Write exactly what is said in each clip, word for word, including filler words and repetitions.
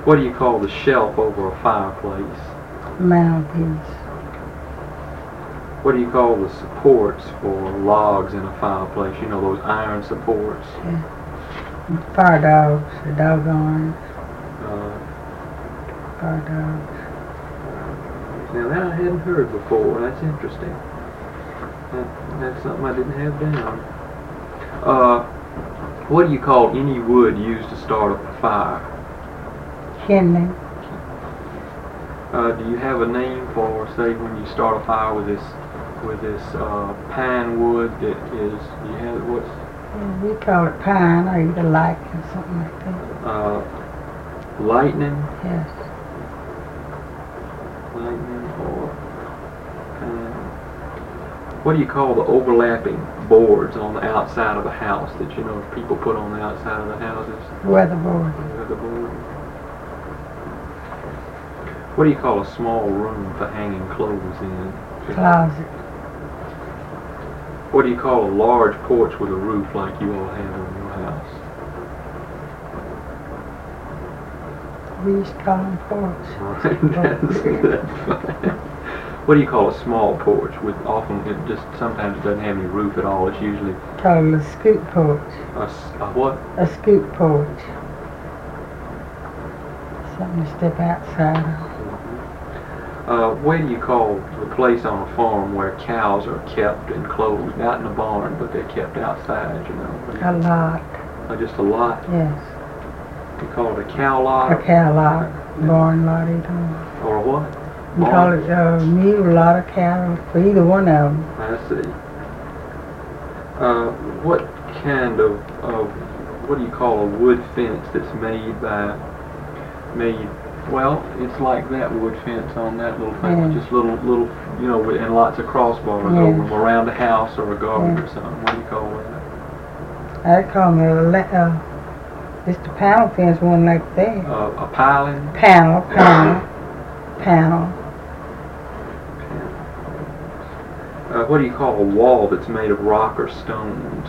What do you call the shelf over a fireplace? Mantelpiece. What do you call the supports for logs in a fireplace? You know, those iron supports? Yeah. Fire dogs, the doggone Uh, fire dogs. now that I hadn't heard before. That's interesting. That, that's something I didn't have down. Uh, what do you call any wood used to start up a fire? Kindling. Uh, do you have a name for, say, when you start a fire with this with this uh, pine wood that is? Do you have what's? Yeah, we call it pine or either lichen, something like that. Uh, lightning, Yes. lightning, or pine. What do you call the overlapping boards on the outside of a house that you know people put on the outside of the houses? Weatherboard. Weatherboard. What do you call a small room for hanging clothes in? Closet. What do you call a large porch with a roof like you all have on your house? We used to call them porch. Right, that's, that's fine. What do you call a small porch with often, it just sometimes it doesn't have any roof at all. It's usually Call it a scoop porch. a, s- a what? A scoop porch. Something to step outside of. Uh, what do you call the place on a farm where cows are kept enclosed, not in a barn, but they're kept outside, you know? A lot. Uh, just a lot? Yes. You call it a cow lot? A cow lot. Barn lot either. Or a what? We call it a mule lot of cattle for either one of them. I see. Uh, what kind of, of, what do you call a wood fence that's made by, made, well, it's like that wood fence on that little thing, Yeah. just little, little, you know, with- and lots of crossbars Yeah. over them around a house or a garden Yeah. or something. What do you call that? I call them a, le- uh, just a panel fence, one like that. Uh, a piling? Panel, panel, panel. Uh, what do you call a wall that's made of rock or stones?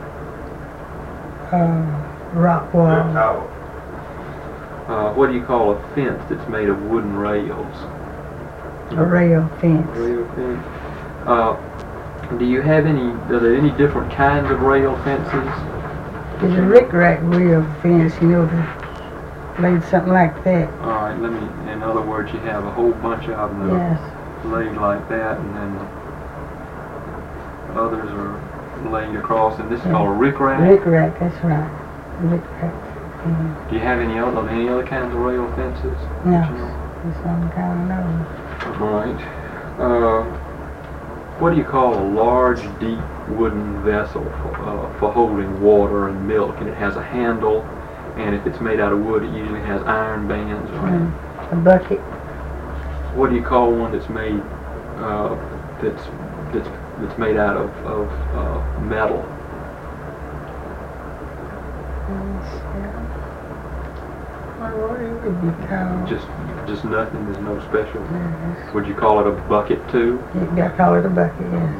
Uh, rock wall. Uh, what do you call a fence that's made of wooden rails? A rail fence. Rail fence. Uh, do you have any, are there any different kinds of rail fences? There's a rick-rack rail fence, you know, that laid something like that. Alright, let me, in other words, you have a whole bunch of them that Yes. are laid like that, and then others are laid across, and this is Yeah. called a rick-rack? Rick-rack, that's right. Rick-rack. Mm. Do you have any other, are there any other kinds of rail fences? No. that you know? There's some kind of know. Right. Uh, what do you call a large, deep wooden vessel for, uh, for holding water and milk? And it has a handle, and if it's made out of wood, it usually has iron bands around. Mm. A bucket. What do you call one that's made uh, that's that's that's made out of of uh, metal? What it would be called? Just just nothing. There's no special. Yes. Would you call it a bucket too? You got to call it a bucket, yes.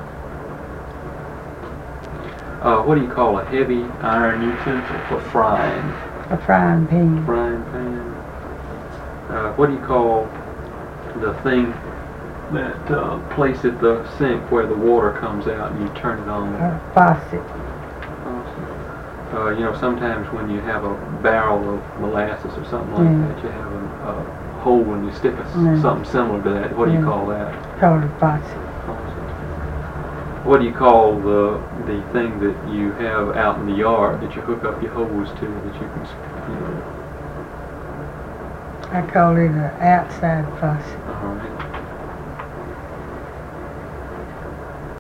Uh, what do you call a heavy iron utensil for frying? A frying pan. Frying pan. Uh, what do you call the thing that uh, place at the sink where the water comes out and you turn it on? A faucet. Uh, you know, sometimes when you have a barrel of molasses or something like Mm. that, you have a, a hole when you stick a, s- Mm. something similar to that. What do you Mm. call that? Call it a faucet. What do you call the the thing that you have out in the yard that you hook up your hose to that you can, s- you know? I call it an outside faucet. All right.